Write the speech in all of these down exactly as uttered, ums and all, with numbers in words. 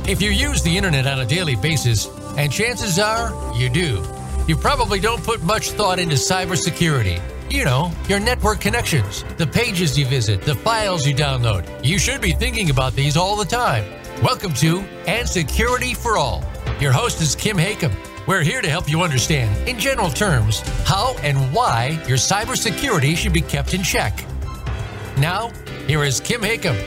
If you use the internet on a daily basis, and chances are you do, you probably don't put much thought into cybersecurity. You know, your network connections, the pages you visit, the files you download. You should be thinking about these all the time. Welcome to And Security for All. Your host is Kim Hakem. We're here to help you understand, in general terms, how and why your cybersecurity should be kept in check. Now, here is Kim Hakem.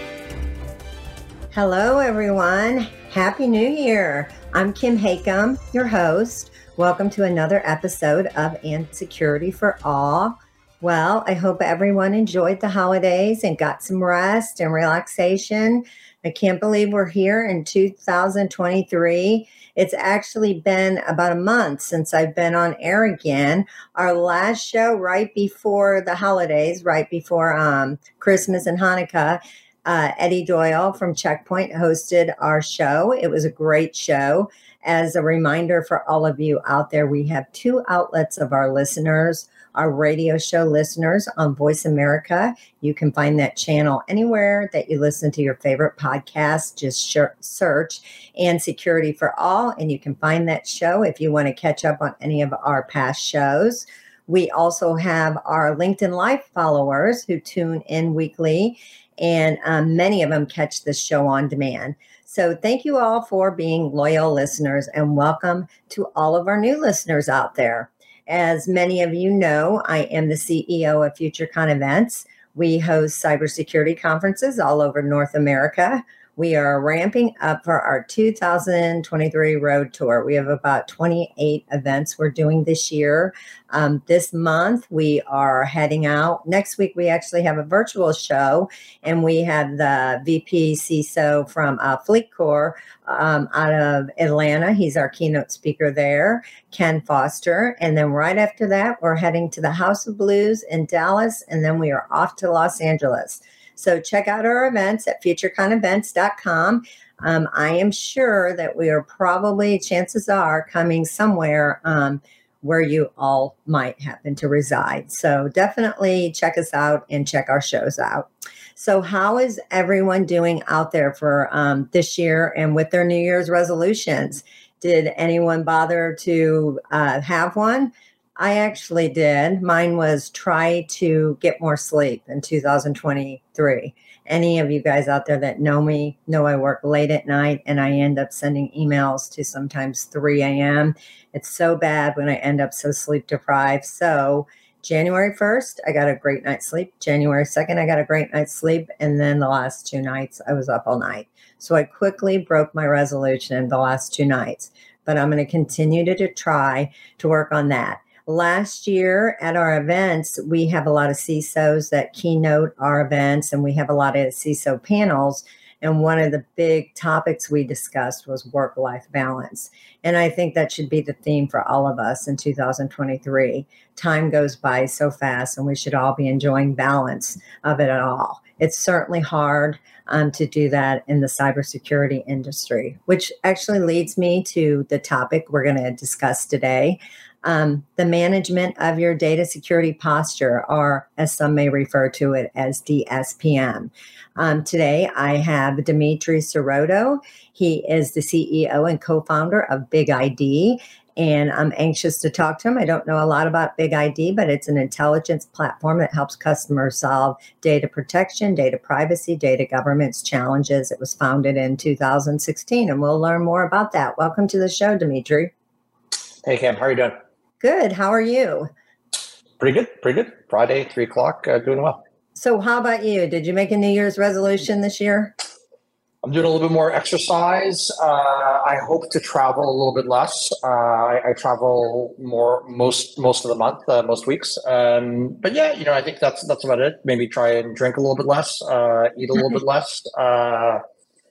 Hello, everyone. Happy New Year. I'm Kim Hakem, your host. Welcome to another episode of And Security for All. Well, I hope everyone enjoyed the holidays and got some rest and relaxation. I can't believe we're here in two thousand twenty-three. It's actually been about a month since I've been on air again. Our last show right before the holidays, right before um, Christmas and Hanukkah, uh, Eddie Doyle from Checkpoint hosted our show. It was a great show. As a reminder for all of you out there, we have two outlets of our listeners, our radio show listeners on Voice America. You can find that channel anywhere that you listen to your favorite podcast. Just search And Security for All, and you can find that show if you want to catch up on any of our past shows. We also have our LinkedIn Live followers who tune in weekly, and um, many of them catch this show on demand. So thank you all for being loyal listeners, and welcome to all of our new listeners out there. As many of you know, I am the C E O of FutureCon Events. We host cybersecurity conferences all over North America. We are ramping up for our two thousand twenty-three road tour. We have about twenty-eight events we're doing this year. Um, this month, we are heading out. Next week, we actually have a virtual show, and we have the V P C I S O from uh, FleetCor um, out of Atlanta. He's our keynote speaker there, Ken Foster. And then right after that, we're heading to the House of Blues in Dallas, and then we are off to Los Angeles. So check out our events at future con events dot com. Um, I am sure that we are probably, chances are, coming somewhere um, where you all might happen to reside. So definitely check us out and check our shows out. So how is everyone doing out there for um, this year and with their New Year's resolutions? Did anyone bother to uh, have one? I actually did. Mine was try to get more sleep in two thousand twenty-three. Any of you guys out there that know me know I work late at night and I end up sending emails to sometimes three a.m. It's so bad when I end up so sleep deprived. So January first, I got a great night's sleep. January second, I got a great night's sleep. And then the last two nights, I was up all night. So I quickly broke my resolution the last two nights. But I'm going to continue to, to try to work on that. Last year at our events, we have a lot of C I S Os that keynote our events, and we have a lot of C I S O panels. And one of the big topics we discussed was work-life balance. And I think that should be the theme for all of us in two thousand twenty-three. Time goes by so fast, and we should all be enjoying balance of it all. It's certainly hard um, to do that in the cybersecurity industry, which actually leads me to the topic we're going to discuss today. Um, the management of your data security posture, or as some may refer to it as D S P M. Um, today, I have Dimitri Siroto. He is the C E O and co-founder of Big I D, and I'm anxious to talk to him. I don't know a lot about Big I D, but it's an intelligence platform that helps customers solve data protection, data privacy, data governance challenges. It was founded in two thousand sixteen, and we'll learn more about that. Welcome to the show, Dimitri. Hey, Cam. How are you doing? Good. How are you? Pretty good. Pretty good. Friday, three o'clock, uh, doing well. So how about you? Did you make a New Year's resolution this year? I'm doing a little bit more exercise. Uh, I hope to travel a little bit less. Uh, I, I travel more most most of the month, uh, most weeks. Um, but yeah, you know, I think that's that's about it. Maybe try and drink a little bit less, uh, eat a little bit less. Uh,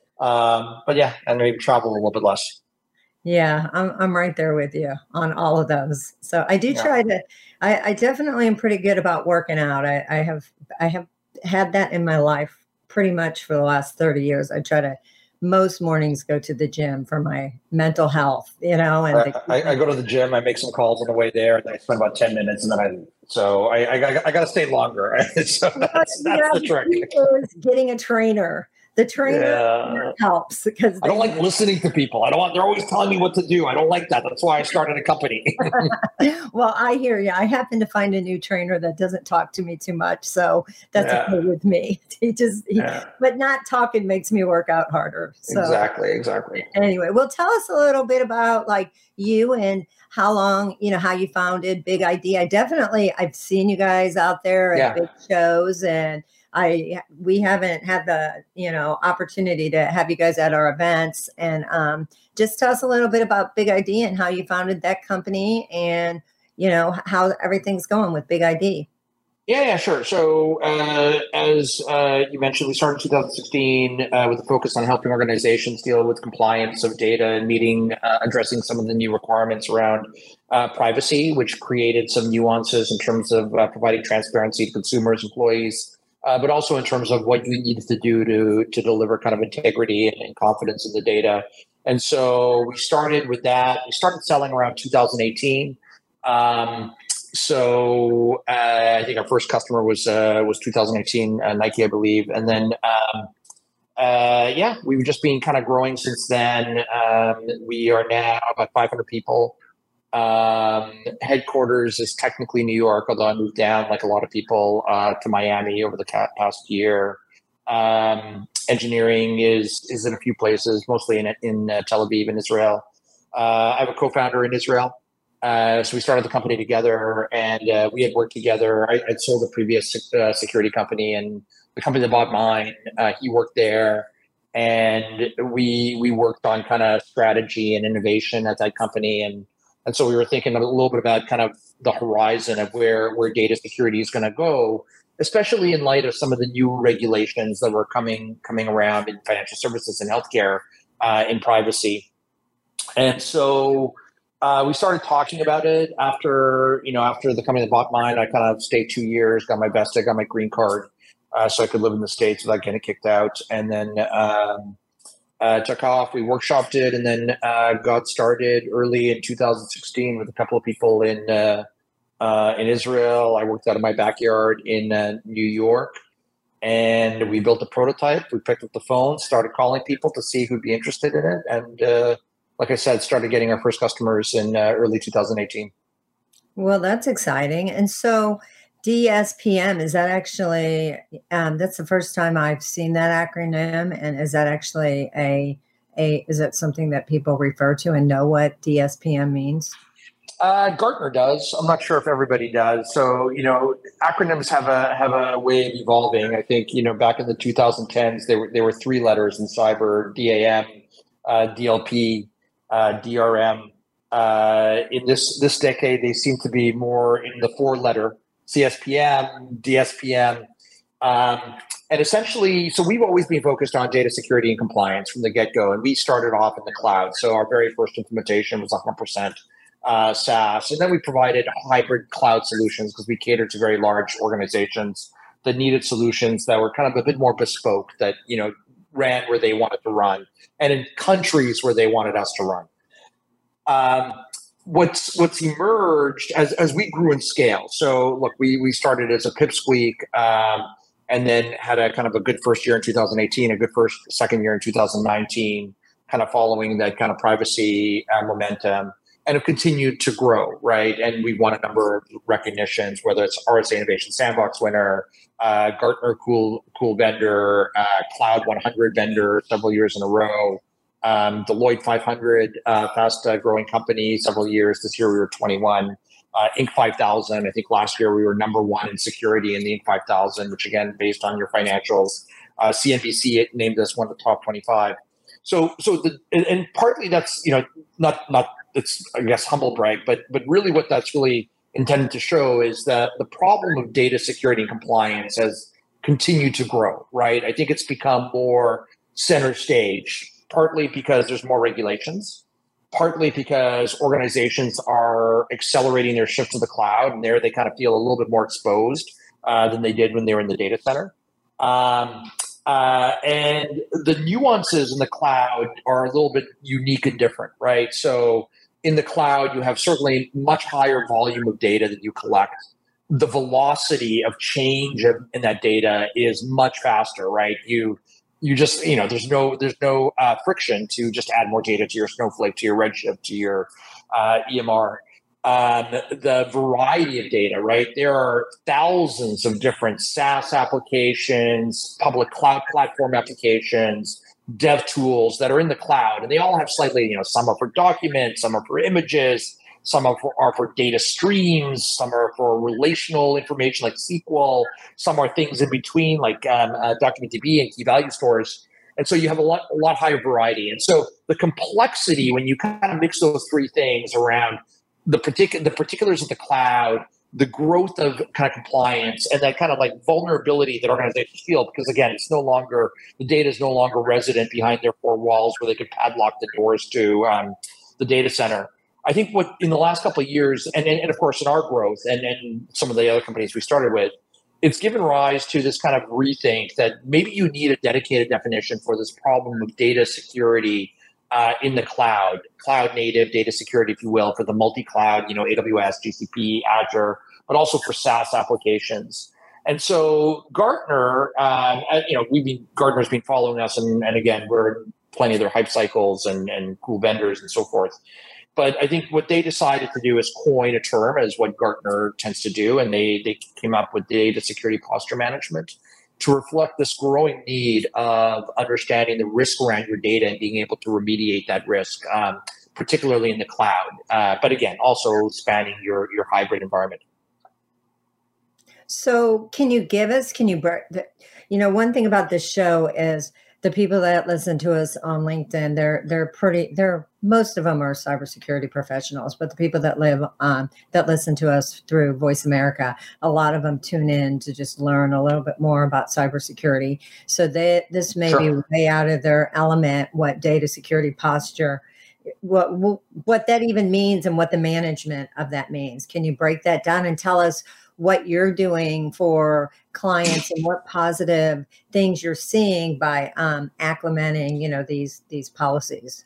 um, but yeah, and maybe travel a little bit less. Yeah, I'm I'm right there with you on all of those. So I do try yeah. to. I, I definitely am pretty good about working out. I, I have I have had that in my life pretty much for the last thirty years. I try to most mornings go to the gym for my mental health. You know, and I, the, I, I go to the gym. I make some calls on the way there, and then I spend about ten minutes, and then I. So I I, I got to stay longer. So that's, that's the trick. Is getting a trainer. the trainer Yeah. helps because I don't like listening to people. I don't want, they're always telling me what to do. I don't like that. That's why I started a company. Well, I hear you. I happen to find a new trainer that doesn't talk to me too much. So that's Yeah. okay with me. He just, he, Yeah. but not talking makes me work out harder. So Exactly. Exactly. anyway, well, tell us a little bit about like you and how long, you know, how you founded Big I D. I definitely, I've seen you guys out there at Yeah. big shows, and I, we haven't had the, you know, opportunity to have you guys at our events. And um, just tell us a little bit about Big I D and how you founded that company, and, you know, how everything's going with Big I D. Yeah, yeah, sure. So, uh, as uh, you mentioned, we started in two thousand sixteen uh, with a focus on helping organizations deal with compliance of data and meeting, uh, addressing some of the new requirements around uh, privacy, which created some nuances in terms of uh, providing transparency to consumers, employees, uh, but also in terms of what you needed to do to to deliver kind of integrity and, and confidence in the data. And so we started with that. We started selling around two thousand eighteen. Um, So uh, I think our first customer was uh, was two thousand eighteen, uh, Nike, I believe, and then um, uh, yeah, we've just been kind of growing since then. Um, we are now about five hundred people. Um, headquarters is technically New York, although I moved down, like a lot of people, uh, to Miami over the past year. Um, engineering is is in a few places, mostly in in uh, Tel Aviv in Israel. Uh, I have a co-founder in Israel. Uh, so we started the company together, and uh, we had worked together. I, I'd sold a previous uh, security company, and the company that bought mine, uh, he worked there, and we we worked on kind of strategy and innovation at that company, and and so we were thinking a little bit about kind of the horizon of where where data security is going to go, especially in light of some of the new regulations that were coming coming around in financial services and healthcare, uh, in privacy, and so. Uh, we started talking about it after, you know, after the company that bought mine. I kind of stayed two years, got my vested, got my green card, uh, so I could live in the States without getting kicked out. And then um, uh, took off. We workshopped it, and then uh, got started early in two thousand sixteen with a couple of people in uh, uh, in Israel. I worked out of my backyard in uh, New York, and we built a prototype. We picked up the phone, started calling people to see who'd be interested in it, and uh, like I said, started getting our first customers in uh, early two thousand eighteen. Well, that's exciting. And so D S P M, is that actually, um, that's the first time I've seen that acronym. And is that actually a, a, is that something that people refer to and know what D S P M means? Uh, Gartner does. I'm not sure if everybody does. So, you know, acronyms have a have a way of evolving. I think, you know, back in the two thousand tens, there were there were three letters in cyber: D A M, uh, D L P, Uh, D R M. Uh, in this this decade, they seem to be more in the four-letter C S P M, D S P M, um, and essentially, so we've always been focused on data security and compliance from the get-go, and we started off in the cloud. So our very first implementation was one hundred percent uh, SaaS, and then we provided hybrid cloud solutions because we catered to very large organizations that needed solutions that were kind of a bit more bespoke, that, you know, ran where they wanted to run, and in countries where they wanted us to run. Um, what's what's emerged as as we grew in scale. So look, we we started as a pipsqueak, um, and then had a kind of a good first year in two thousand eighteen, a good first second year in two thousand nineteen, kind of following that kind of privacy uh, momentum, and have continued to grow, right? And we won a number of recognitions, whether it's R S A Innovation Sandbox winner, uh, Gartner Cool Cool Vendor, uh, Cloud one hundred vendor several years in a row, um, Deloitte five hundred, uh, fast uh, growing company several years. This year we were twenty-one. Uh, Inc five thousand, I think last year we were number one in security in the Inc five thousand, which again, based on your financials, uh, C N B C named us one of the top twenty-five. So, so the, and, and partly that's, you know, not, not, it's, I guess, humble brag, but, but really what that's really intended to show is that the problem of data security and compliance has continued to grow, right? I think it's become more center stage, partly because there's more regulations, partly because organizations are accelerating their shift to the cloud, and there they kind of feel a little bit more exposed uh, than they did when they were in the data center. Um, uh, and the nuances in the cloud are a little bit unique and different, right? So in the cloud, you have certainly much higher volume of data that you collect. The velocity of change in that data is much faster, right? You you just, you know, there's no there's no uh, friction to just add more data to your Snowflake, to your Redshift, to your uh, E M R. Um, the variety of data, right? There are thousands of different SaaS applications, public cloud platform applications, dev tools that are in the cloud, and they all have slightly, you know, some are for documents, some are for images, some are for, are for data streams, some are for relational information like S Q L, some are things in between like um, uh, DocumentDB and key value stores. And so you have a lot, a lot higher variety. And so the complexity when you kind of mix those three things around the particular the particulars of the cloud, the growth of kind of compliance, and that kind of like vulnerability that organizations feel, because again, it's no longer, the data is no longer resident behind their four walls where they could padlock the doors to um, the data center. I think what in the last couple of years, and, and, and of course in our growth and, and some of the other companies we started with, it's given rise to this kind of rethink that maybe you need a dedicated definition for this problem of data security uh, in the cloud, cloud native data security, if you will, for the multi-cloud, you know, A W S, G C P, Azure, but also for SaaS applications. And so Gartner, um, you know, we've been, Gartner's been following us, and, and again, we're in plenty of their hype cycles and, and cool vendors and so forth. But I think what they decided to do is coin a term, as what Gartner tends to do, and they they came up with data security posture management to reflect this growing need of understanding the risk around your data and being able to remediate that risk, um, particularly in the cloud. Uh, but again, also spanning your your hybrid environment. So can you give us, can you, you know, one thing about this show is the people that listen to us on LinkedIn, they're they're pretty, they're most of them are cybersecurity professionals, but the people that live um, that listen to us through Voice America, a lot of them tune in to just learn a little bit more about cybersecurity. So they, this may sure. be way out of their element, what data security posture, what what that even means, and what the management of that means. Can you break that down and tell us what you're doing for clients and what positive things you're seeing by um, acclimating, you know, these these policies?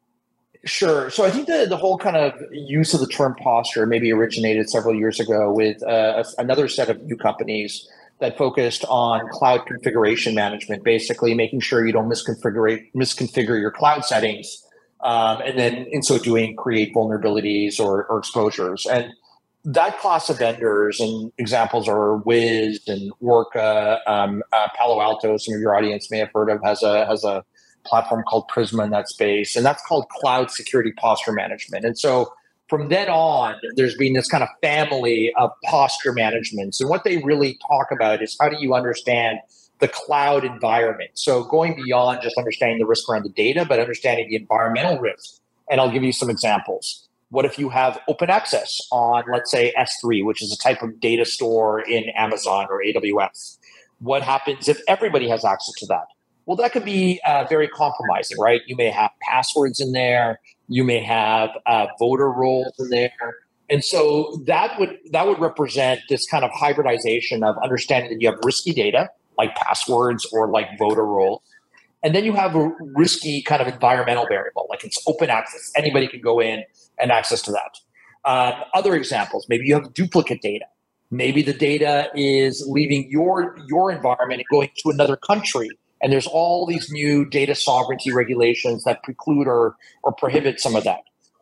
Sure. So I think the, the whole kind of use of the term posture maybe originated several years ago with uh, another set of new companies that focused on cloud configuration management, basically making sure you don't misconfigure misconfigure your cloud settings, um, and then in so doing create vulnerabilities or, or exposures. And that class of vendors, and examples are Wiz and Orca, um, uh, Palo Alto. Some of your audience may have heard of has a has a platform called Prisma in that space, and that's called cloud security posture management. And so from then on, there's been this kind of family of posture management. So what they really talk about is how do you understand the cloud environment? So going beyond just understanding the risk around the data, but understanding the environmental risk. And I'll give you some examples. What if you have open access on, let's say, S three, which is a type of data store in Amazon or A W S? What happens if everybody has access to that? Well, that could be uh, very compromising, right? You may have passwords in there. You may have uh, voter rolls in there. And so that would that would represent this kind of hybridization of understanding that you have risky data, like passwords or like voter rolls. And then you have a risky kind of environmental variable, like it's open access. Anybody can go in and access to that. Uh, other examples, maybe you have duplicate data. Maybe the data is leaving your, your environment and going to another country. And there's all these new data sovereignty regulations that preclude or, or prohibit some of that.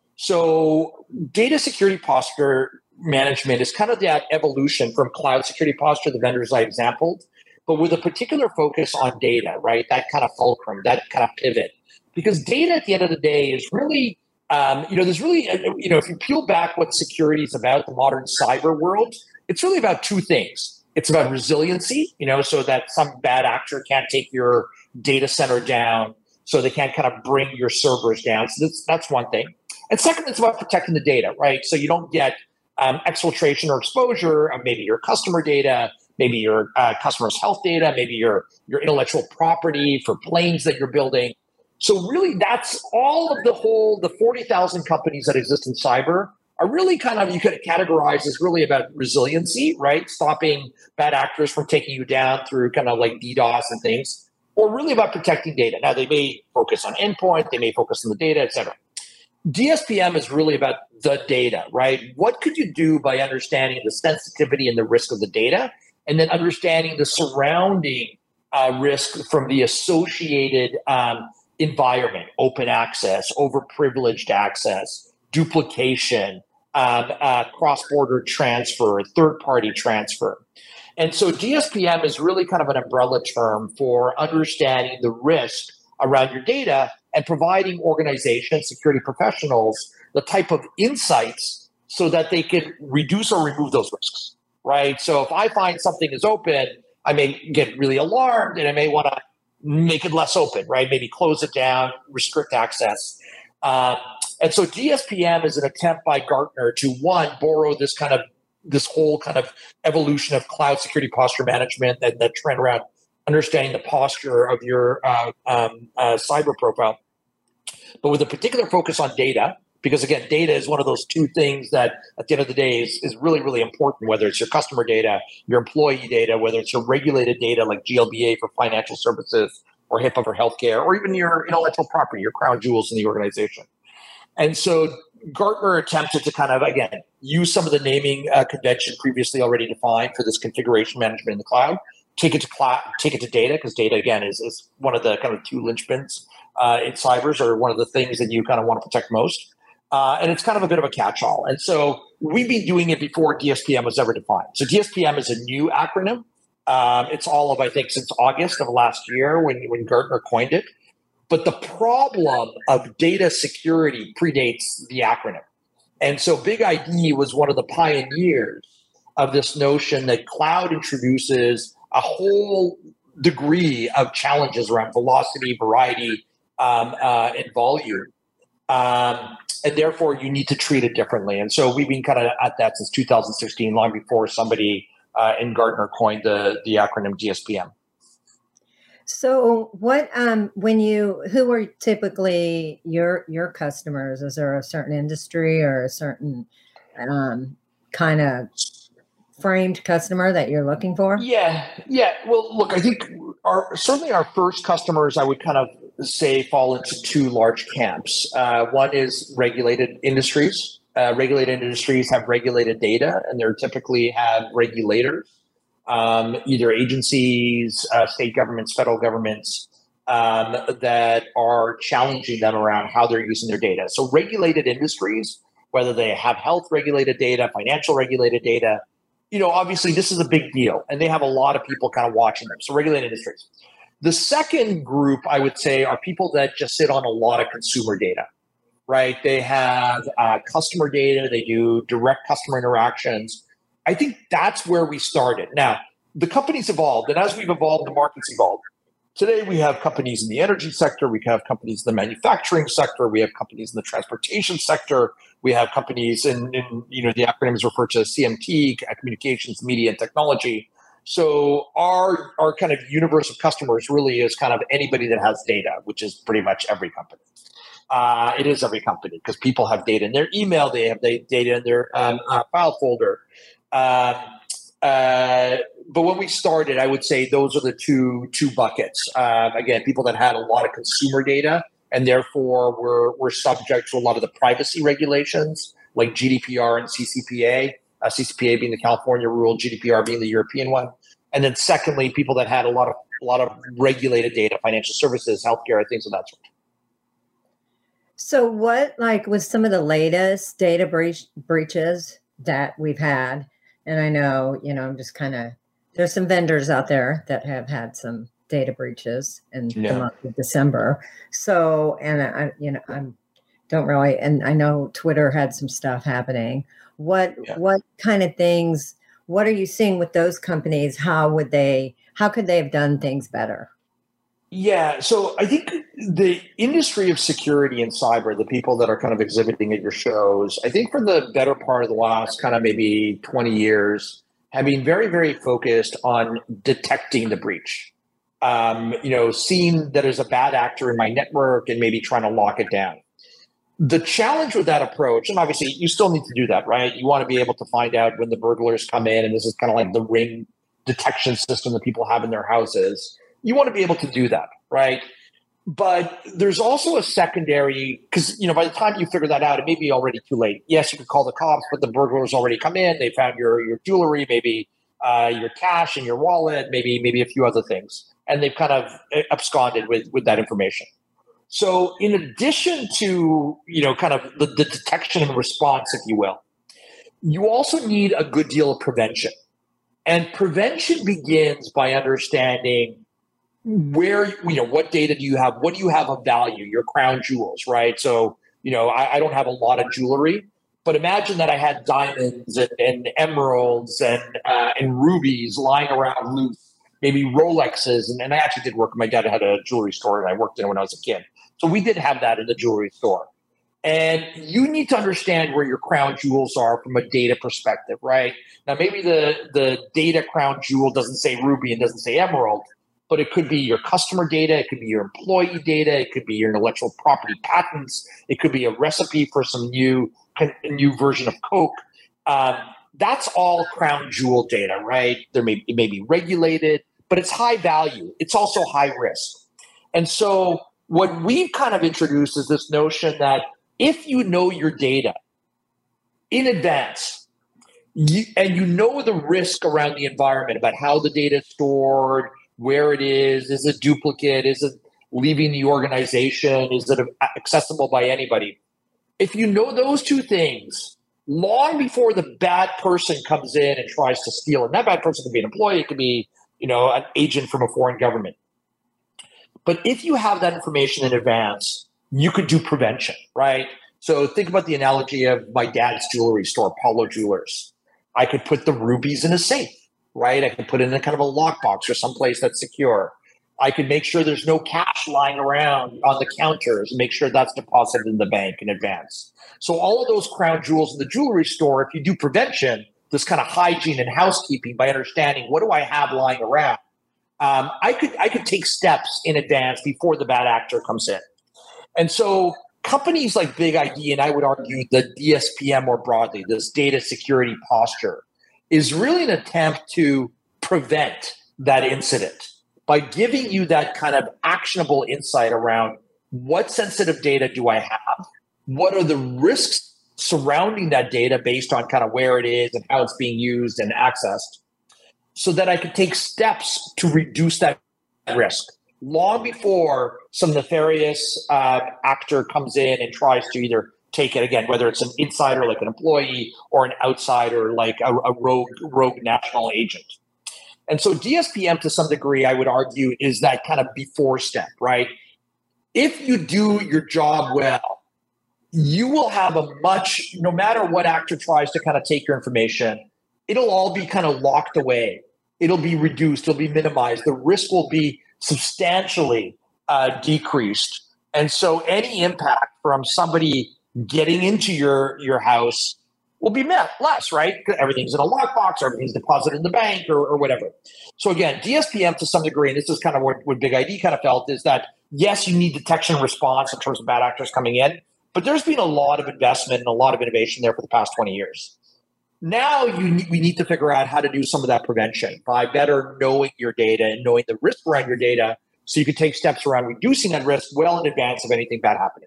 So data security posture management is kind of that evolution from cloud security posture, the vendors I exampled, but with a particular focus on data, right? That kind of fulcrum, that kind of pivot. Because data at the end of the day is really, um, you know, there's really, you know, if you peel back what security is about, the modern cyber world, it's really about two things. It's about resiliency, you know, so that some bad actor can't take your data center down, so they can't kind of bring your servers down. So that's, that's one thing. And second, it's about protecting the data, right? So you don't get um, exfiltration or exposure of maybe your customer data, maybe your uh, customer's health data, maybe your, your intellectual property for planes that you're building. So really, that's all of the whole, the forty thousand companies that exist in cyber are really kind of, you could categorize as really about resiliency, right? Stopping bad actors from taking you down through kind of like DDoS and things, or really about protecting data. Now, they may focus on endpoint, they may focus on the data, et cetera. D S P M is really about the data, right? What could you do by understanding the sensitivity and the risk of the data, and then understanding the surrounding uh, risk from the associated um, environment, open access, overprivileged access, duplication, um, uh, cross-border transfer, third-party transfer. And so D S P M is really kind of an umbrella term for understanding the risk around your data and providing organizations, security professionals, the type of insights so that they can reduce or remove those risks, right? So if I find something is open, I may get really alarmed and I may want to make it less open, right? Maybe close it down, restrict access. Uh, and so D S P M is an attempt by Gartner to, one, borrow this kind of this whole kind of evolution of cloud security posture management, that, that trend around understanding the posture of your uh, um, uh, cyber profile, but with a particular focus on data, because again, data is one of those two things that at the end of the day is, is really, really important, whether it's your customer data, your employee data, whether it's your regulated data like G L B A for financial services or HIPAA for healthcare, or even your intellectual property, your crown jewels in the organization. And so Gartner attempted to kind of, again, use some of the naming uh, convention previously already defined for this configuration management in the cloud, take it to cloud, take it to data, because data, again, is, is one of the kind of two linchpins uh, in cybers, or one of the things that you kind of want to protect most. Uh, and it's kind of a bit of a catch-all. And so we've been doing it before D S P M was ever defined. So D S P M is a new acronym. Um, it's all of, I think, since August of last year when, when Gartner coined it. But the problem of data security predates the acronym. And so Big I D was one of the pioneers of this notion that cloud introduces a whole degree of challenges around velocity, variety, um, uh, and volume. Um, and therefore, you need to treat it differently. And so we've been kind of at that since two thousand sixteen, long before somebody uh, in Gartner coined the, the acronym D S P M. So what, um, when you, who are typically your, your customers? Is there a certain industry or a certain um, kind of framed customer that you're looking for? Yeah. Yeah. Well, look, I think our, certainly our first customers, I would kind of say fall into two large camps. Uh, one is regulated industries. Uh, regulated industries have regulated data, and they typically have regulators. Um, either agencies, uh, state governments, federal governments, um, that are challenging them around how they're using their data. So regulated industries, whether they have health regulated data, financial regulated data, you know, obviously this is a big deal, and they have a lot of people kind of watching them. So regulated industries. The second group, I would say, are people that just sit on a lot of consumer data, right? They have uh, customer data, they do direct customer interactions. I think that's where we started. Now, the company's evolved, and as we've evolved, the market's evolved. Today, we have companies in the energy sector, we have companies in the manufacturing sector, we have companies in the transportation sector, we have companies in, in you know, the acronyms refer to C M T, communications, media, and technology. So our, our kind of universe of customers really is kind of anybody that has data, which is pretty much every company. Uh, it is every company because people have data in their email, they have data in their um, uh, file folder. Um, uh, but when we started, I would say those are the two two buckets. Um, again, people that had a lot of consumer data and therefore were, were subject to a lot of the privacy regulations like G D P R and C C P A, uh, C C P A being the California rule, G D P R being the European one. And then secondly, people that had a lot of a lot of regulated data, financial services, healthcare, things of that sort. So what, like, with some of the latest data breach, breaches that we've had, and I know, you know, I'm just kind of, there's some vendors out there that have had some data breaches in yeah. the month of December. So, and I, you know, I'm don't really, and I know Twitter had some stuff happening. What, yeah. what kind of things, what are you seeing with those companies? How would they, how could they have done things better? Yeah, so I think the industry of security and cyber, the people that are kind of exhibiting at your shows, I think for the better part of the last kind of maybe twenty years, have been very, very focused on detecting the breach. Um, you know, seeing that there's a bad actor in my network and maybe trying to lock it down. The challenge with that approach, and obviously you still need to do that, right? You want to be able to find out when the burglars come in, and this is kind of like the Ring detection system that people have in their houses. You want to be able to do that, right? But there's also a secondary, because, you know, by the time you figure that out, it may be already too late. Yes, you could call the cops, but the burglars already come in. They found your your jewelry, maybe uh, your cash in your wallet, maybe maybe a few other things. and they've kind of absconded with, with that information. So in addition to, you know, kind of the, the detection and response, if you will, you also need a good deal of prevention. And prevention begins by understanding where, you know, what data do you have? What do you have of value? Your crown jewels, right? So, you know, I, I don't have a lot of jewelry, but imagine that I had diamonds and, and emeralds and uh, and rubies lying around loose, maybe Rolexes. And, and I actually did work. My dad had a jewelry store and I worked in it when I was a kid. So we did have that in the jewelry store. And you need to understand where your crown jewels are from a data perspective, right? Now, maybe the, the data crown jewel doesn't say ruby and doesn't say emerald, but it could be your customer data. It could be your employee data. It could be your intellectual property patents. It could be a recipe for some new, new version of Coke. Um, that's all crown jewel data, right? There may, it may be regulated, but it's high value. It's also high risk. And so what we've kind of introduced is this notion that if you know your data in advance, you, and you know the risk around the environment about how the data is stored, where it is, is it duplicate, is it leaving the organization, is it accessible by anybody? If you know those two things, long before the bad person comes in and tries to steal, and that bad person could be an employee, it could be, you know, an agent from a foreign government. But if you have that information in advance, you could do prevention, right? So think about the analogy of my dad's jewelry store, Paulo Jewelers. I could put the rubies in a safe, right? I could put it in a kind of a lockbox or someplace that's secure. I could make sure there's no cash lying around on the counters and make sure that's deposited in the bank in advance. So all of those crown jewels in the jewelry store, if you do prevention, this kind of hygiene and housekeeping by understanding what do I have lying around, um, I could I could take steps in advance before the bad actor comes in. And so companies like Big I D, and I would argue the D S P M more broadly, this data security posture, is really an attempt to prevent that incident by giving you that kind of actionable insight around what sensitive data do I have? What are the risks surrounding that data based on kind of where it is and how it's being used and accessed, so that I can take steps to reduce that risk long before some nefarious uh, actor comes in and tries to either take it, again, whether it's an insider like an employee or an outsider like a, a rogue, rogue national agent. And so D S P M, to some degree, I would argue, is that kind of before step, right? If you do your job well, you will have a much, no matter what actor tries to kind of take your information, it'll all be kind of locked away. It'll be reduced. It'll be minimized. The risk will be substantially uh, decreased. And so any impact from somebody getting into your, your house will be met less, right? Everything's in a lockbox, or everything's deposited in the bank, or, or whatever. So again, D S P M to some degree, and this is kind of what, what Big I D kind of felt, is that yes, you need detection and response in terms of bad actors coming in, but there's been a lot of investment and a lot of innovation there for the past twenty years. Now you we need to figure out how to do some of that prevention by better knowing your data and knowing the risk around your data, so you can take steps around reducing that risk well in advance of anything bad happening.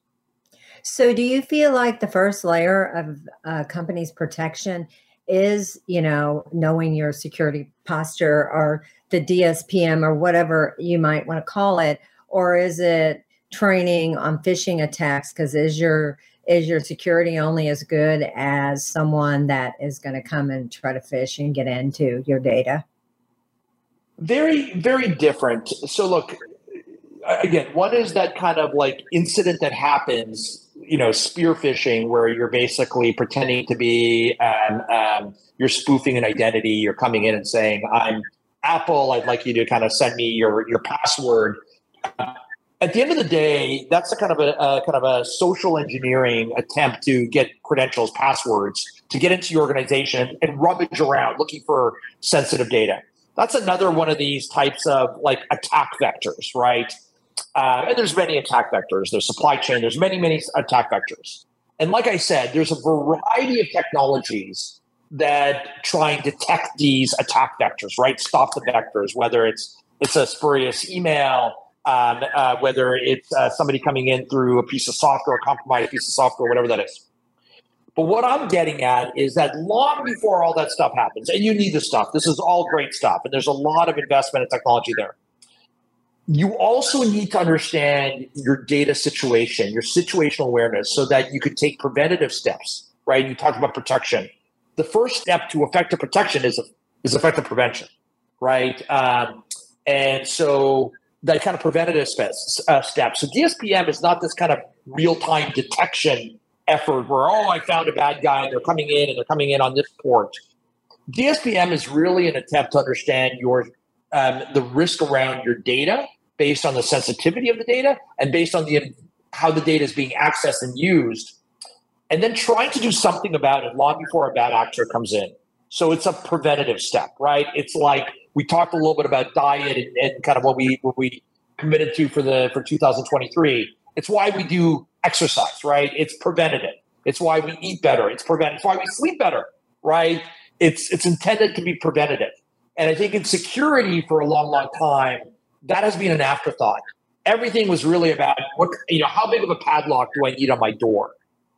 So do you feel like the first layer of a company's protection is, you know, knowing your security posture, or the D S P M, or whatever you might want to call it? Or is it training on phishing attacks? Because is your is your security only as good as someone that is going to come and try to phish and get into your data? Very, very different. So look, again, one is that kind of like incident that happens, you know, spear phishing, where you're basically pretending to be, um, um, you're spoofing an identity. You're coming in and saying, I'm Apple. I'd like you to kind of send me your, your password. Uh, At the end of the day, that's a kind of a, a kind of a social engineering attempt to get credentials, passwords, to get into your organization and rummage around looking for sensitive data. That's another one of these types of like attack vectors, right? Uh, and there's many attack vectors. There's supply chain. There's many, many attack vectors. And like I said, there's a variety of technologies that try and detect these attack vectors, right? Stop the vectors, whether it's it's a spurious email, Um, uh, whether it's uh, somebody coming in through a piece of software, a compromised piece of software, whatever that is. But what I'm getting at is that long before all that stuff happens, and you need this stuff, this is all great stuff, and there's a lot of investment in technology there. you also need to understand your data situation, your situational awareness, so that you could take preventative steps, right? You talked about protection. The first step to effective protection is, is effective prevention, right? Um, and so that kind of preventative steps, uh, step. So D S P M is not this kind of real-time detection effort where, oh, I found a bad guy and they're coming in and they're coming in on this port. D S P M is really an attempt to understand your um, the risk around your data based on the sensitivity of the data and based on the how the data is being accessed and used, and then trying to do something about it long before a bad actor comes in. So it's a preventative step, right? It's like we talked a little bit about diet and, and kind of what we what we committed to for the for two thousand twenty-three. It's why we do exercise, right? It's preventative. It's why we eat better. It's preventative. It's why we sleep better, right? It's it's intended to be preventative. And I think in security for a long, long time, that has been an afterthought. Everything was really about what, you know, how big of a padlock do I need on my door?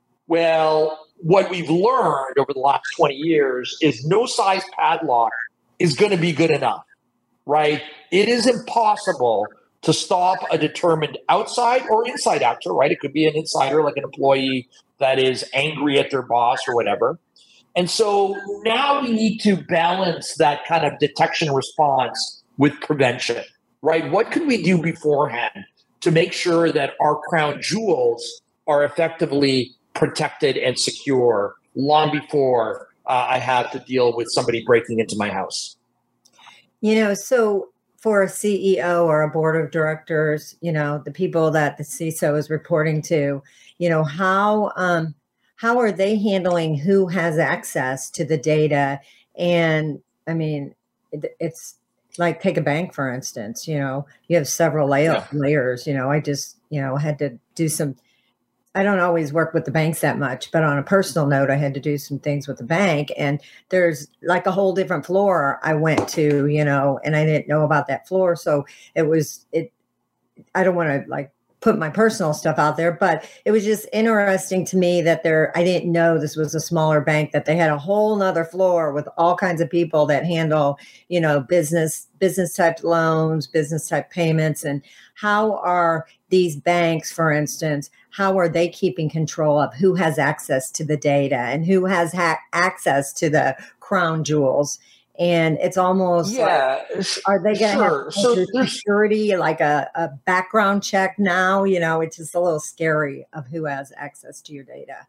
Well, what we've learned over the last twenty years is no size padlock is going to be good enough, right? It is impossible to stop a determined outside or inside actor, right? It could be an insider, like an employee that is angry at their boss or whatever. And so now we need to balance that kind of detection response with prevention, right? What can we do beforehand to make sure that our crown jewels are effectively protected and secure long before uh, I have to deal with somebody breaking into my house? You know, so for a C E O or a board of directors, you know, the people that the C I S O is reporting to, you know, how um, how are they handling who has access to the data? And I mean, it, it's like take a bank, for instance, you know, you have several layer, yeah. layers, you know, I just, you know, had to do some, I don't always work with the banks that much, but on a personal note, I had to do some things with the bank, and there's like a whole different floor I went to, you know, and I didn't know about that floor. So it was, it, I don't want to like put my personal stuff out there, but it was just interesting to me that there, I didn't know this was a smaller bank, that they had a whole nother floor with all kinds of people that handle, you know, business, business type loans, business type payments. And how are these banks, for instance, how are they keeping control of who has access to the data and who has ha- access to the crown jewels? And it's almost yeah. like, are they going to sure. have so security, like a, a background check now? You know, it's just a little scary of who has access to your data.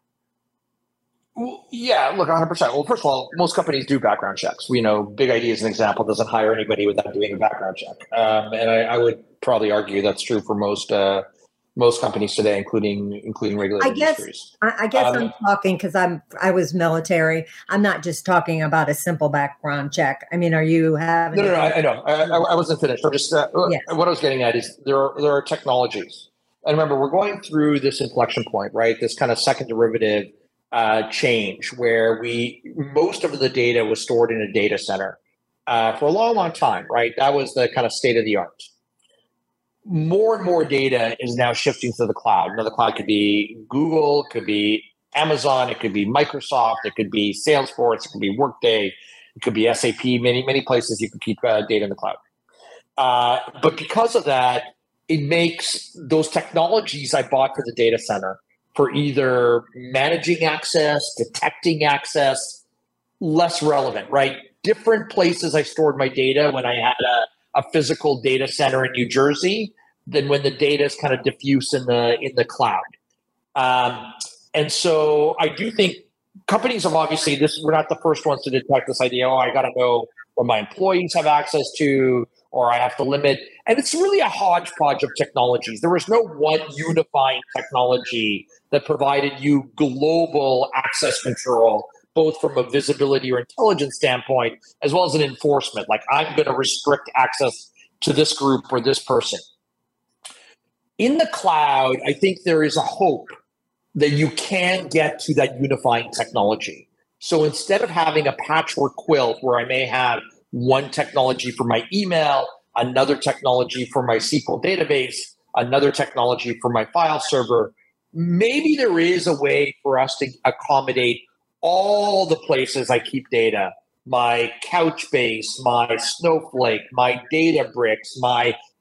Well, yeah, look, one hundred percent. Well, first of all, most companies do background checks. We know Big I D, as an example, doesn't hire anybody without doing a background check. Um, and I, I would probably argue that's true for most uh, most companies today, including including regulated I guess, industries. I, I guess um, I'm talking because I'm I was military. I'm not just talking about a simple background check. I mean, are you having? No, no, no. I, I know. I, I wasn't finished. I'm just uh, yes. What I was getting at is there are there are technologies, and remember, we're going through this inflection point, right? This kind of second derivative uh, change where we most of the data was stored in a data center uh, for a long, long time, right? That was the kind of state of the art. More and more data is now shifting to the cloud. Now, the cloud could be Google, it could be Amazon, it could be Microsoft, it could be Salesforce, it could be Workday, it could be S A P, many, many places you can keep uh, data in the cloud. Uh, but because of that, it makes those technologies I bought for the data center for either managing access, detecting access, less relevant, right? Different places I stored my data when I had a, a physical data center in New Jersey than when the data is kind of diffuse in the in the cloud. Um, and so I do think companies have obviously, this we're not the first ones to detect this idea, oh, I got to know what my employees have access to, or I have to limit. And it's really a hodgepodge of technologies. There was no one unifying technology that provided you global access control, both from a visibility or intelligence standpoint, as well as an enforcement. Like, I'm going to restrict access to this group or this person. In the cloud, I think there is a hope that you can get to that unifying technology. So instead of having a patchwork quilt where I may have one technology for my email, another technology for my S Q L database, another technology for my file server, maybe there is a way for us to accommodate all the places I keep data, my Couchbase, my Snowflake, my Databricks, my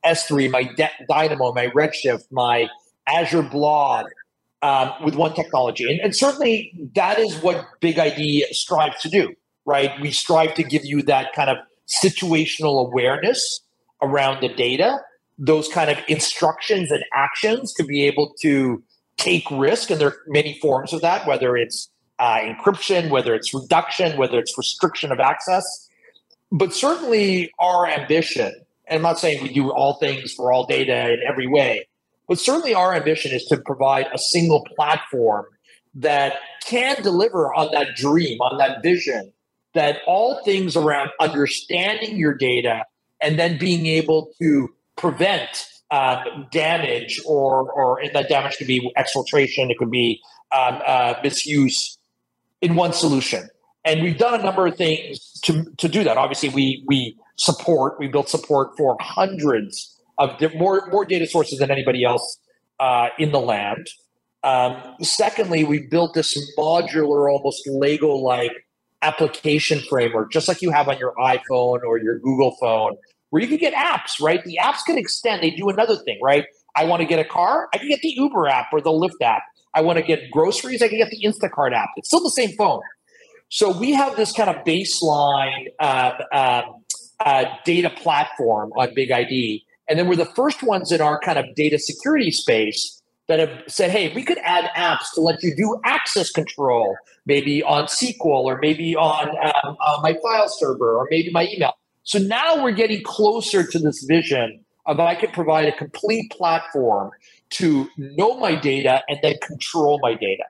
S three, my D- Dynamo, my Redshift, my Azure Blob um, with one technology. And, and certainly that is what Big I D strives to do, right? We strive to give you that kind of situational awareness around the data, those kind of instructions and actions to be able to take risk. And there are many forms of that, whether it's uh, encryption, whether it's reduction, whether it's restriction of access. But certainly our ambition, and I'm not saying we do all things for all data in every way, but certainly our ambition is to provide a single platform that can deliver on that dream, on that vision, that all things around understanding your data and then being able to prevent uh, damage, or, or and that damage could be exfiltration, it could be um, uh, misuse in one solution. And we've done a number of things to, to do that. Obviously, we we support, we built support for hundreds of di- more, more data sources than anybody else uh, in the land. Um, secondly, we built this modular, almost Lego-like application framework, just like you have on your iPhone or your Google phone, where you can get apps, right? The apps can extend. They do another thing, right? I want to get a car, I can get the Uber app or the Lyft app. I want to get groceries, I can get the Instacart app. It's still the same phone. So we have this kind of baseline uh, uh, uh, data platform on Big I D. And then we're the first ones in our kind of data security space that have said, hey, we could add apps to let you do access control, maybe on S Q L or maybe on um, uh, my file server or maybe my email. So now we're getting closer to this vision of I can provide a complete platform to know my data and then control my data.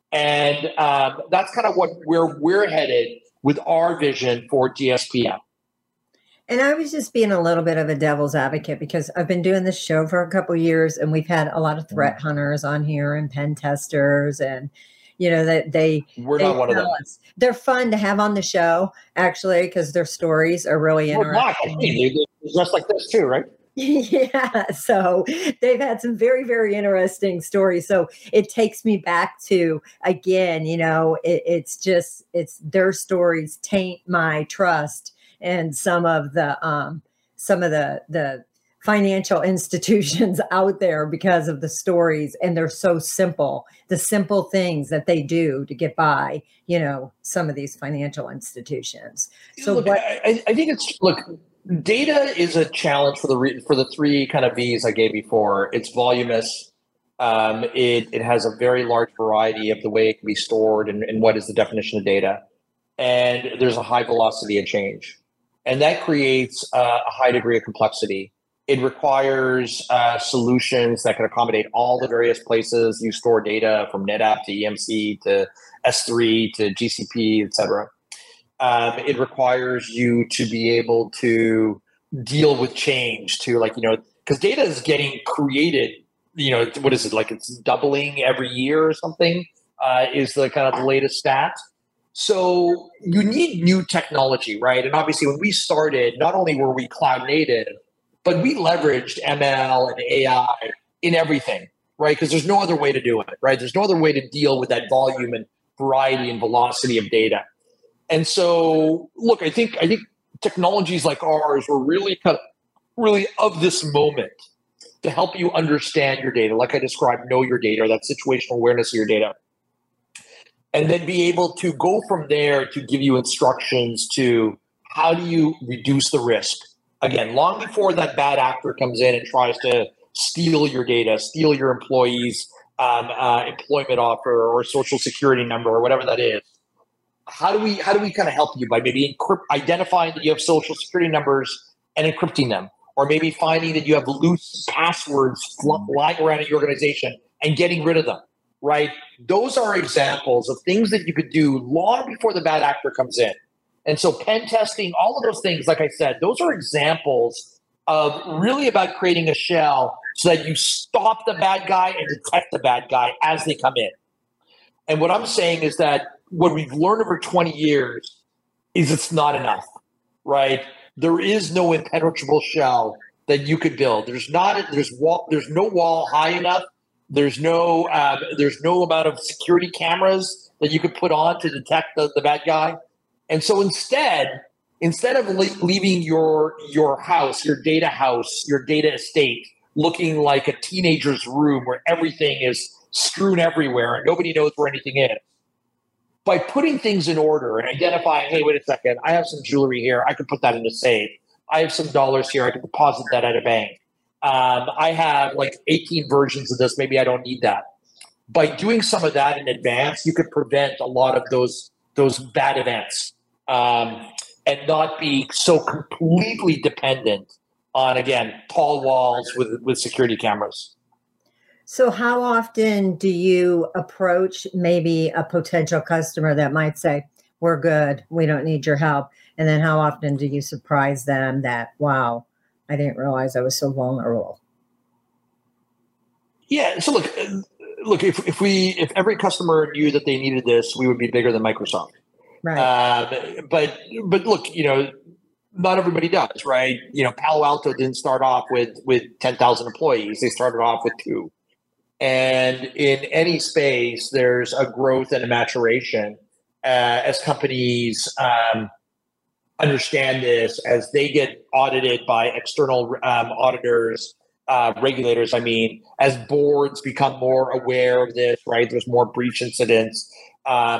And um, that's kind of what where we're headed with our vision for D S P M. And I was just being a little bit of a devil's advocate because I've been doing this show for a couple of years, and we've had a lot of threat hunters on here and pen testers, and you know that they we're they not one of them. Us. They're fun to have on the show, actually, because their stories are really We're interesting. not. They're just like this too, right? Yeah, so they've had some very, very interesting stories. So it takes me back to, again, you know, it, it's just, it's their stories taint my trust and some of the, um, some of the, the financial institutions out there because of the stories. And they're so simple, the simple things that they do to get by, you know, some of these financial institutions. So look, what I, I think it's, look, data is a challenge for the re, for the three kind of V's I gave before. It's voluminous. Um, it, it has a very large variety of the way it can be stored and, and what is the definition of data. And there's a high velocity of change. And that creates uh, a high degree of complexity. It requires uh, solutions that can accommodate all the various places you store data, from NetApp to E M C to S three to G C P, et cetera. Um, it requires you to be able to deal with change to, like, you know, because data is getting created, you know, what is it, like it's doubling every year or something uh, is the kind of the latest stat. So you need new technology, right? And obviously when we started, not only were we cloud native, but we leveraged M L and A I in everything, right? Because there's no other way to do it, right? There's no other way to deal with that volume and variety and velocity of data. And so, look, I think I think technologies like ours were really kind of really of this moment to help you understand your data, like I described, know your data, or that situational awareness of your data, and then be able to go from there to give you instructions to how do you reduce the risk. Again, long before that bad actor comes in and tries to steal your data, steal your employees' um, uh, employment offer or social security number or whatever that is. How do we how do we kind of help you by maybe encrypt, identifying that you have social security numbers and encrypting them, or maybe finding that you have loose passwords lying around in your organization and getting rid of them, right? Those are examples of things that you could do long before the bad actor comes in. And so pen testing, all of those things, like I said, those are examples of really about creating a shell so that you stop the bad guy and detect the bad guy as they come in. And what I'm saying is that what we've learned over twenty years is it's not enough, right? There is no impenetrable shell that you could build. There's not, there's wall, there's no wall high enough. There's no, uh, there's no amount of security cameras that you could put on to detect the, the bad guy. And so instead, instead of le- leaving your your house, your data house, your data estate looking like a teenager's room where everything is strewn everywhere and nobody knows where anything is, by putting things in order and identifying, hey, wait a second, I have some jewelry here, I could put that in a safe. I have some dollars here, I can deposit that at a bank. Um, I have like eighteen versions of this, maybe I don't need that. By doing some of that in advance, you could prevent a lot of those, those bad events um, and not be so completely dependent on, again, tall walls with, with security cameras. So how often do you approach maybe a potential customer that might say, we're good, we don't need your help? And then how often do you surprise them that, wow, I didn't realize I was so vulnerable? Yeah, so look, look, if, if we, if every customer knew that they needed this, we would be bigger than Microsoft. Right. Uh, but, but look, you know, not everybody does, right? You know, Palo Alto didn't start off with, with ten thousand employees. They started off with two. And in any space, there's a growth and a maturation uh, as companies um, understand this, as they get audited by external um, auditors, uh, regulators, I mean, as boards become more aware of this, right? There's more breach incidents. Um,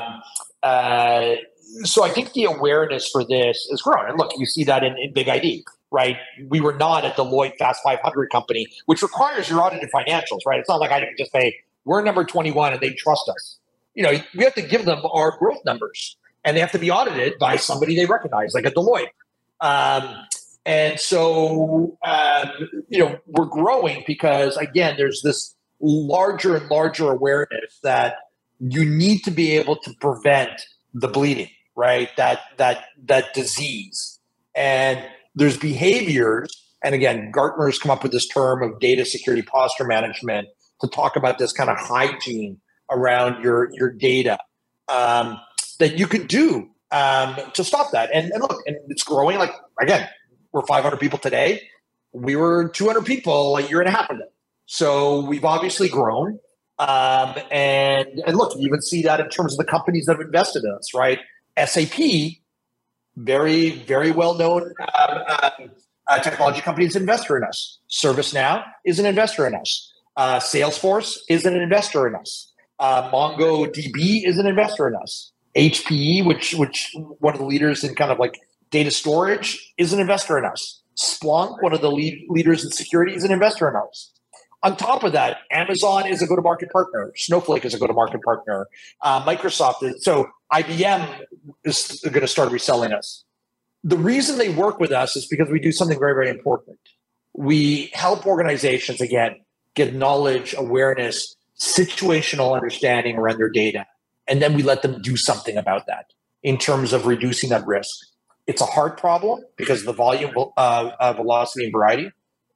uh, so I think the awareness for this is growing. And look, you see that in, in Big I D, right? We were not a Deloitte Fast five hundred company, which requires your audited financials, right? It's not like I can just say, we're number twenty-one and they trust us. You know, we have to give them our growth numbers and they have to be audited by somebody they recognize, like a Deloitte. Um, and so, um, you know, we're growing because, again, there's this larger and larger awareness that you need to be able to prevent the bleeding, right? That, that, that disease. And there's behaviors, and again, Gartner's come up with this term of data security posture management to talk about this kind of hygiene around your, your data um, that you can do um, to stop that. And, and look, and it's growing. Like, again, we're five hundred people today. We were two hundred people a year and a half ago. So we've obviously grown. Um, and, and look, you even see that in terms of the companies that have invested in us, right? S A P, very, very well-known um, um, uh, technology company, is an investor in us. ServiceNow is an investor in us. Uh, Salesforce is an investor in us. Uh, MongoDB is an investor in us. H P E, which which one of the leaders in kind of like data storage, is an investor in us. Splunk, one of the lead, leaders in security, is an investor in us. On top of that, Amazon is a go-to-market partner. Snowflake is a go-to-market partner. Uh, Microsoft is. So I B M is going to start reselling us. The reason they work with us is because we do something very, very important. We help organizations, again, get knowledge, awareness, situational understanding around their data. And then we let them do something about that in terms of reducing that risk. It's a hard problem because of the volume, uh, uh, velocity, and variety.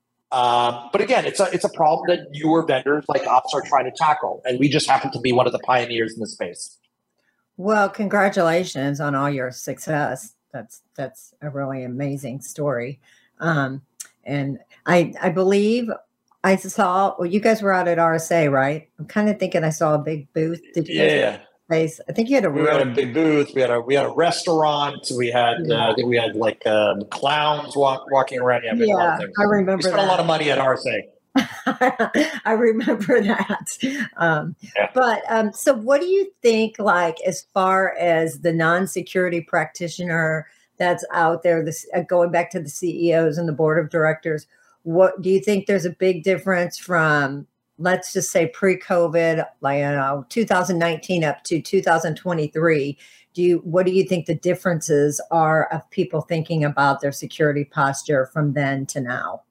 Um, but again, it's a it's a problem that newer vendors like us are trying to tackle, and we just happen to be one of the pioneers in the space. Well, congratulations on all your success. That's that's a really amazing story. Um, and I I believe I saw. Well, you guys were out at R S A, right? I'm kind of thinking I saw a big booth. Did you? Yeah. Guys place? I think you had a. We had a big booth. We had a we had a restaurant. We had yeah. uh, I think we had like um, clowns walk, walking around. Yeah, yeah I remember. We spent that. a lot of money at R S A. I remember that. Um, yeah. But um, so what do you think, like, as far as the non-security practitioner that's out there, this, uh, going back to the C E Os and the board of directors, what do you think there's a big difference from, let's just say pre-COVID, like, you know, two thousand nineteen up to two thousand twenty-three? Do you, what do you think the differences are of people thinking about their security posture from then to now?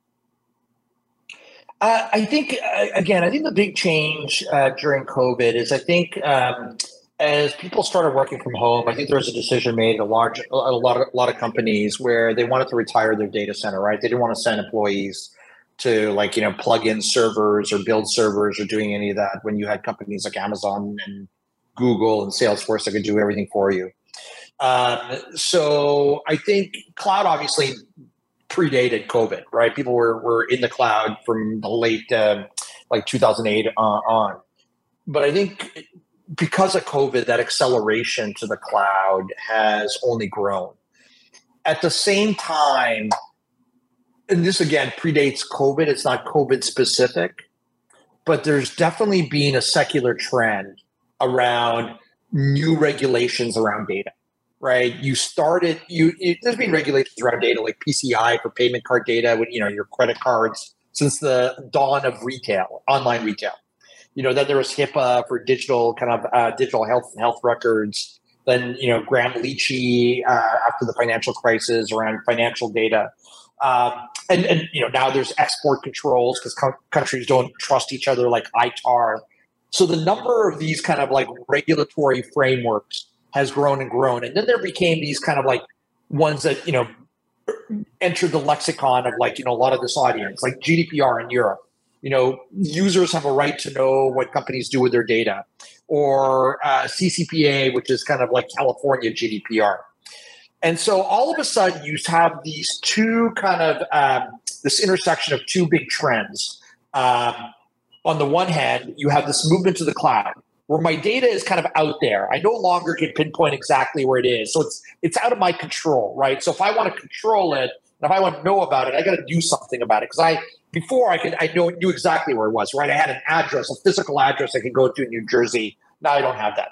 Uh, I think, uh, again, I think the big change uh, during COVID is I think um, as people started working from home, I think there was a decision made at a large, a lot of, a lot of companies where they wanted to retire their data center, right? They didn't want to send employees to, like, you know, plug in servers or build servers or doing any of that when you had companies like Amazon and Google and Salesforce that could do everything for you. Um, so I think cloud obviously predated COVID, right? People were, were in the cloud from the late, uh, like two thousand eight uh, on. But I think because of COVID, that acceleration to the cloud has only grown. At the same time, and this again predates COVID, it's not COVID specific, but there's definitely been a secular trend around new regulations around data, right? You started, you, it, there's been regulations around data like P C I for payment card data, with, you know, your credit cards since the dawn of retail, online retail. You know, then there was HIPAA for digital kind of uh, digital health health records. Then, you know, Gramm-Leach uh, after the financial crisis around financial data. Um, and, and, you know, now there's export controls because co- countries don't trust each other like I T A R. So the number of these kind of like regulatory frameworks has grown and grown. And then there became these kind of like ones that, you know, entered the lexicon of like, you know, a lot of this audience, like G D P R in Europe. You know, users have a right to know what companies do with their data, or uh, C C P A, which is kind of like California G D P R. And so all of a sudden you have these two kind of, um, this intersection of two big trends. Um, on the one hand, you have this movement to the cloud where my data is kind of out there. I no longer can pinpoint exactly where it is. So it's it's out of my control, right? So if I want to control it, and if I want to know about it, I got to do something about it. Because I before I could I know, knew exactly where it was, right? I had an address, a physical address I could go to in New Jersey. Now I don't have that.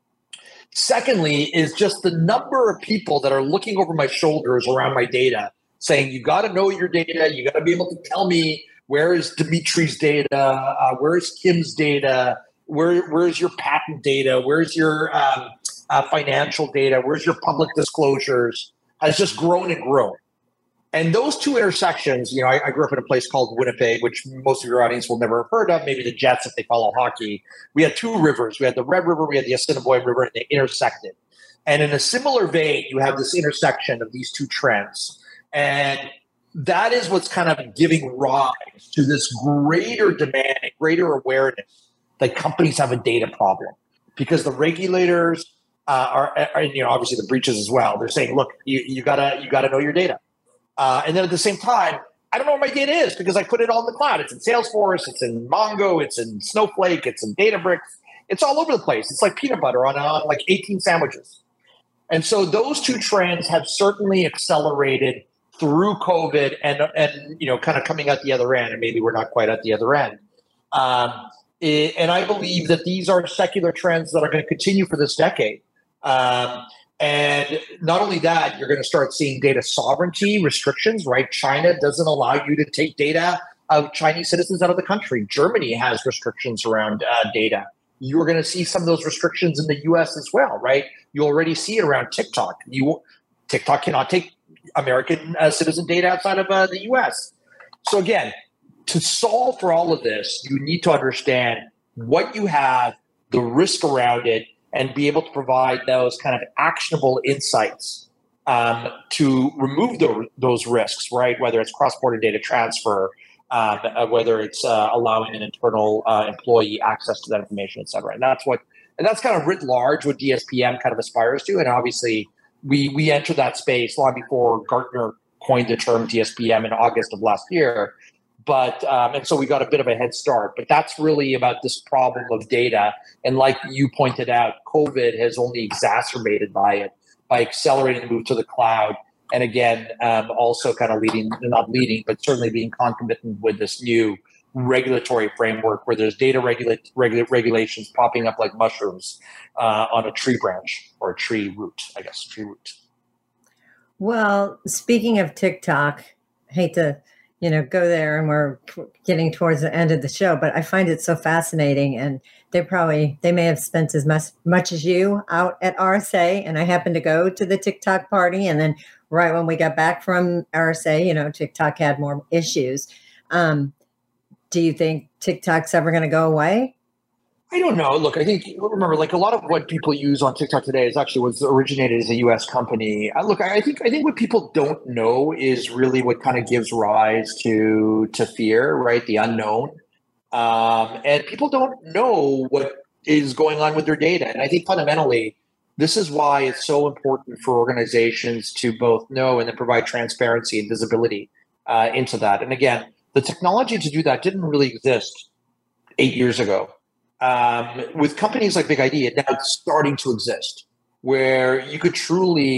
Secondly, is just the number of people that are looking over my shoulders around my data, saying, you got to know your data. You got to be able to tell me, where is Dimitri's data? Uh, where is Kim's data? Where Where's your patent data? Where's your um, uh, financial data? Where's your public disclosures? Has just grown and grown. And those two intersections, you know, I, I grew up in a place called Winnipeg, which most of your audience will never have heard of, maybe the Jets if they follow hockey. We had two rivers. We had the Red River, we had the Assiniboine River, and they intersected. And in a similar vein, you have this intersection of these two trends. And that is what's kind of giving rise to this greater demand, greater awareness that companies have a data problem. Because the regulators uh, are, are, you know, obviously the breaches as well. They're saying, look, you, you gotta you gotta know your data. Uh, and then at the same time, I don't know where my data is because I put it all in the cloud. It's in Salesforce, it's in Mongo, it's in Snowflake, it's in Databricks. It's all over the place. It's like peanut butter on, on like eighteen sandwiches. And so those two trends have certainly accelerated through COVID and, and you know, kind of coming out the other end. And maybe we're not quite at the other end. Um, it, and I believe that these are secular trends that are going to continue for this decade. Um, And not only that, you're going to start seeing data sovereignty restrictions, right? China doesn't allow you to take data of Chinese citizens out of the country. Germany has restrictions around uh, data. You're going to see some of those restrictions in the U S as well, right? You already see it around TikTok. You, TikTok cannot take American uh, citizen data outside of uh, the U S. So again, to solve for all of this, you need to understand what you have, the risk around it, and be able to provide those kind of actionable insights um, to remove the, those risks, right? Whether it's cross-border data transfer, um, uh, whether it's uh, allowing an internal uh, employee access to that information, et cetera. And that's what, and that's kind of writ large what D S P M kind of aspires to. And obviously, we we entered that space long before Gartner coined the term D S P M in August of last year. But um, and so we got a bit of a head start. But that's really about this problem of data. And like you pointed out, COVID has only exacerbated by it, by accelerating the move to the cloud. And again, um, also kind of leading, not leading, but certainly being concomitant with this new regulatory framework where there's data regula- regula- regulations popping up like mushrooms uh, on a tree branch or a tree root, I guess, tree root. Well, speaking of TikTok, I hate to you know, go there and we're getting towards the end of the show, but I find it so fascinating. And they probably, they may have spent as much, much as you out at R S A. And I happened to go to the TikTok party. And then right when we got back from R S A, you know, TikTok had more issues. Um, do you think TikTok's ever going to go away? I don't know. Look, I think, remember, like a lot of what people use on TikTok today is actually was originated as a U S company. I, look, I think I think what people don't know is really what kind of gives rise to to fear, right? The unknown. Um, and people don't know what is going on with their data. And I think fundamentally, this is why it's so important for organizations to both know and then provide transparency and visibility uh, into that. And again, the technology to do that didn't really exist eight years ago. Um, with companies like Big I D, now it's starting to exist, where you could truly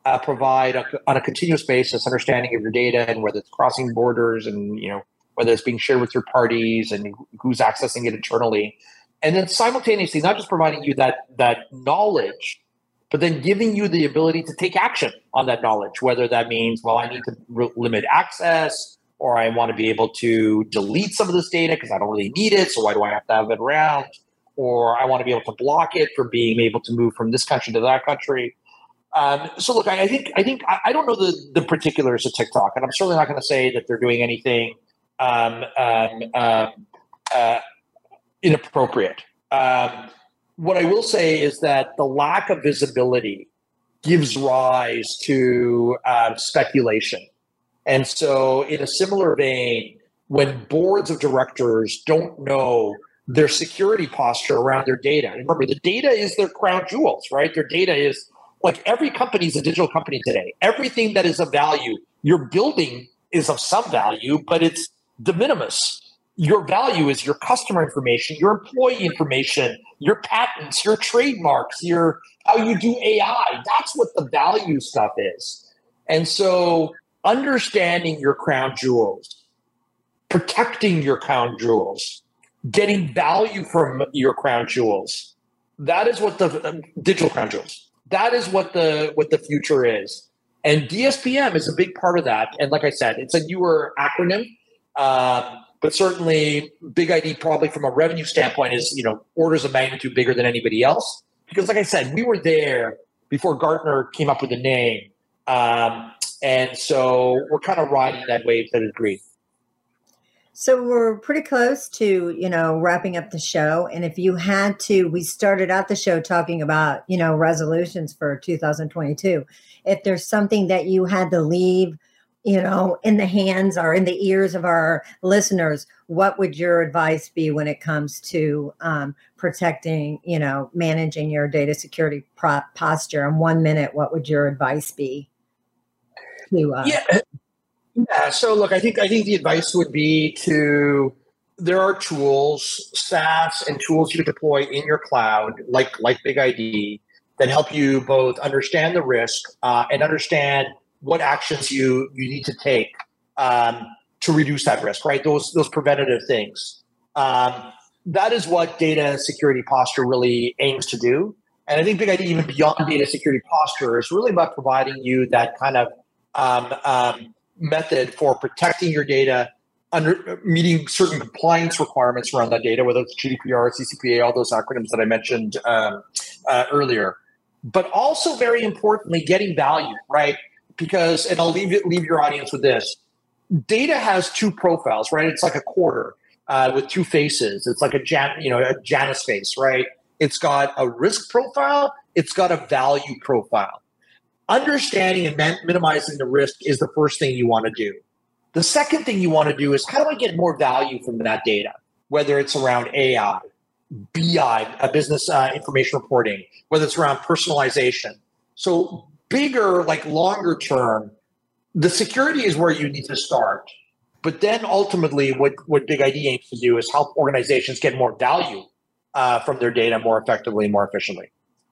uh, provide a, on a continuous basis understanding of your data and whether it's crossing borders and, you know, whether it's being shared with third parties and who's accessing it internally. And then simultaneously, not just providing you that that knowledge, but then giving you the ability to take action on that knowledge, whether that means, well, I need to re- limit access, or I want to be able to delete some of this data because I don't really need it, so why do I have to have it around? Or I want to be able to block it from being able to move from this country to that country. Um, so look, I, I think I think I, I don't know the, the particulars of TikTok, and I'm certainly not going to say that they're doing anything um, um, um, uh, inappropriate. Um, what I will say is that the lack of visibility gives rise to uh, speculation. And so in a similar vein, when boards of directors don't know their security posture around their data, remember, the data is their crown jewels, right? Their data is, like, every company is a digital company today. Everything that is of value, you're building is of some value, but it's de minimis. Your value is your customer information, your employee information, your patents, your trademarks, your how you do A I. That's what the value stuff is. And so understanding your crown jewels, protecting your crown jewels, getting value from your crown jewels, that is what the um, digital crown jewels, that is what the what the future is. And D S P M is a big part of that. And like I said, it's a newer acronym. Um, But certainly, Big I D probably from a revenue standpoint is, you know, orders of magnitude bigger than anybody else. Because like I said, we were there before Gartner came up with the name. Um, and so we're kind of riding that wave to a degree. So we're pretty close to, you know, wrapping up the show. And if you had to, we started out the show talking about, you know, resolutions for two thousand twenty-two. If there's something that you had to leave, you know, in the hands or in the ears of our listeners, what would your advice be when it comes to um, protecting, you know, managing your data security pro- posture? In one minute, what would your advice be? To, uh, yeah. yeah. So look, I think I think the advice would be to, there are tools, SaaS and tools you can deploy in your cloud, like like Big I D, that help you both understand the risk uh, and understand what actions you you need to take um, to reduce that risk, right? Those those preventative things. Um, that is what data security posture really aims to do. And I think Big I D, even beyond data security posture, is really about providing you that kind of um, um, method for protecting your data, under meeting certain compliance requirements around that data, whether it's G D P R, C C P A, all those acronyms that I mentioned um, uh, earlier. But also, very importantly, getting value, right? Because, and I'll leave it, leave your audience with this. Data has two profiles, right? It's like a quarter uh, with two faces. It's like a Jan, you know, a Janus face, right? It's got a risk profile. It's got a value profile. Understanding and man- minimizing the risk is the first thing you want to do. The second thing you want to do is, how do I get more value from that data? Whether it's around A I, B I, a business uh, information reporting, whether it's around personalization. So bigger, like longer term, the security is where you need to start. But then ultimately what, what Big I D aims to do is help organizations get more value uh, from their data more effectively, more efficiently.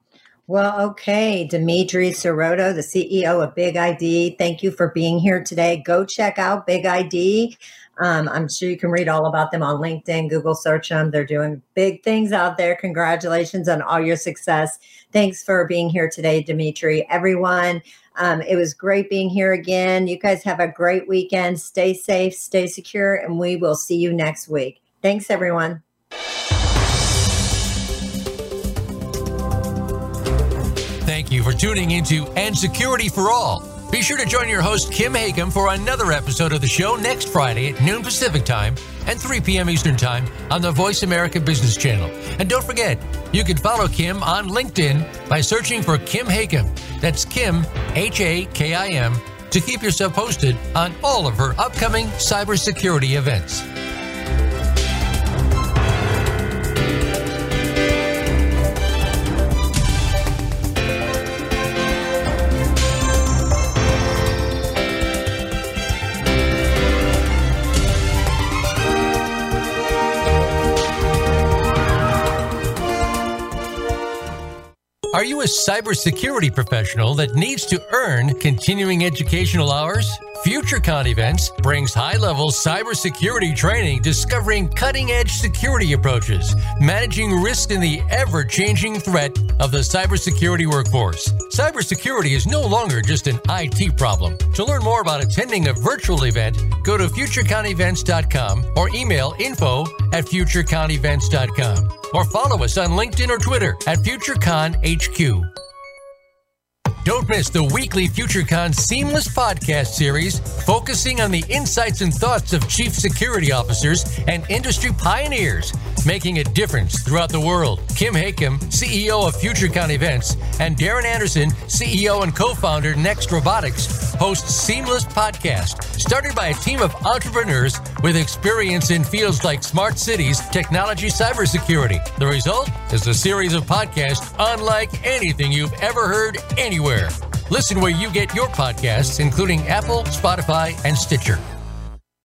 Well, okay. Dimitri Siroto, the C E O of Big I D, thank you for being here today. Go check out Big I D. Um, I'm sure you can read all about them on LinkedIn, Google search them. They're doing big things out there. Congratulations on all your success. Thanks for being here today, Dimitri. Everyone, um, it was great being here again. You guys have a great weekend. Stay safe, stay secure, and we will see you next week. Thanks, everyone. Thank you for tuning into And Security for All. Be sure to join your host, Kim Hakem, for another episode of the show next Friday at noon Pacific Time and three p.m. Eastern Time on the Voice America Business Channel. And don't forget, you can follow Kim on LinkedIn by searching for Kim Hakem. That's Kim, H A K I M, to keep yourself posted on all of her upcoming cybersecurity events. Are Are you a cybersecurity professional that needs to earn continuing educational hours? FutureCon Events brings high-level cybersecurity training discovering cutting-edge security approaches, managing risk in the ever-changing threat of the cybersecurity workforce. Cybersecurity is no longer just an I T problem. To learn more about attending a virtual event, go to futurecon events dot com or email info at futurecon events dot com or follow us on LinkedIn or Twitter at FutureCon H Q. Don't miss the weekly FutureCon Seamless podcast series focusing on the insights and thoughts of chief security officers and industry pioneers making a difference throughout the world. Kim Hakem, C E O of FutureCon Events, and Darren Anderson, C E O and co-founder Next Robotics, host Seamless Podcast, started by a team of entrepreneurs with experience in fields like smart cities, technology, cybersecurity. The result is a series of podcasts unlike anything you've ever heard anywhere. Listen where you get your podcasts, including Apple, Spotify, and Stitcher.